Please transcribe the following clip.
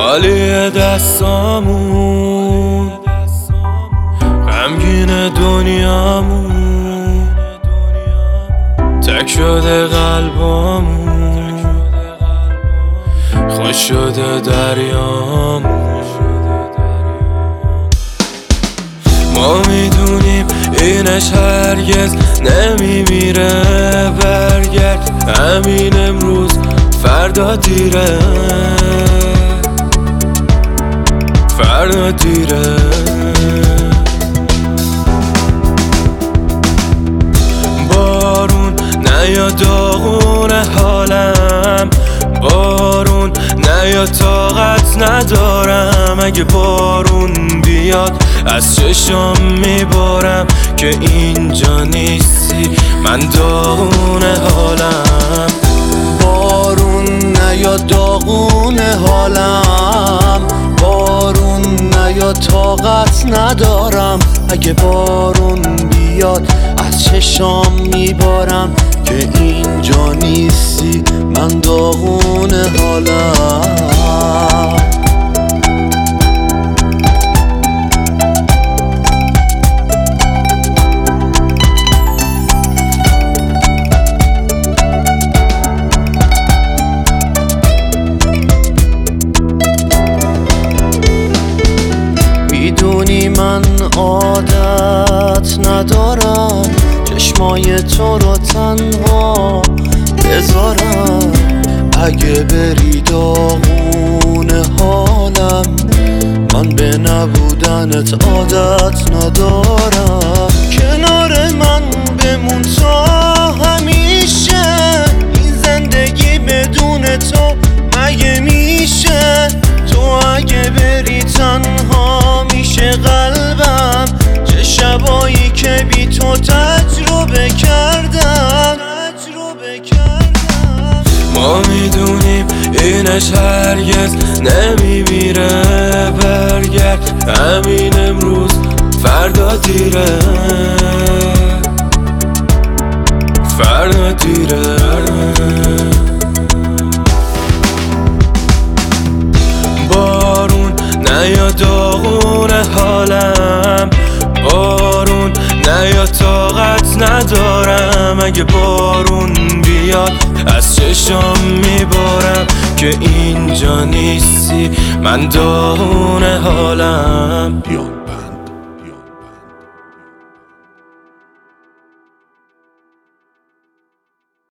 خالی دستامون، غمگین دنیامون، تک شده قلبامون، خوش شده دریامون. ما میدونیم اینش هرگز نمیمیره، برگرد همین امروز فردا دیره، فردا دیره. بارون نیا داغون حالم، بارون نیا طاقت ندارم. اگه بارون بیاد از چشام میبارم که اینجا نیستی، من داغون حالم. بارون نیا داغون حالم، بارون نیا طاقت ندارم. اگه بارون بیاد از چشام میبارم که اینجا نیستی، من داغون حالم. میدونی من عادت ندارم چشمای تو رو تنها بذارم. اگه بری داغون حالم، من به نبودنت عادت ندارم. کنار من بمون تا همیشه، این زندگی بدون تو مگه میشه؟ تو اگه بری تنها میشه قلبم، چه شبایی که بی تو تجربه کردم. ما میدونیم اینش هرگز نمیمیره، برگرد همین امروز فردا دیره، فردا دیره. بارون نیا داغون حالم، بارون نیا طاقت ندارم. اگه بارون بیاد از چشام میبارم که اینجا نیستی، من داغون حالم.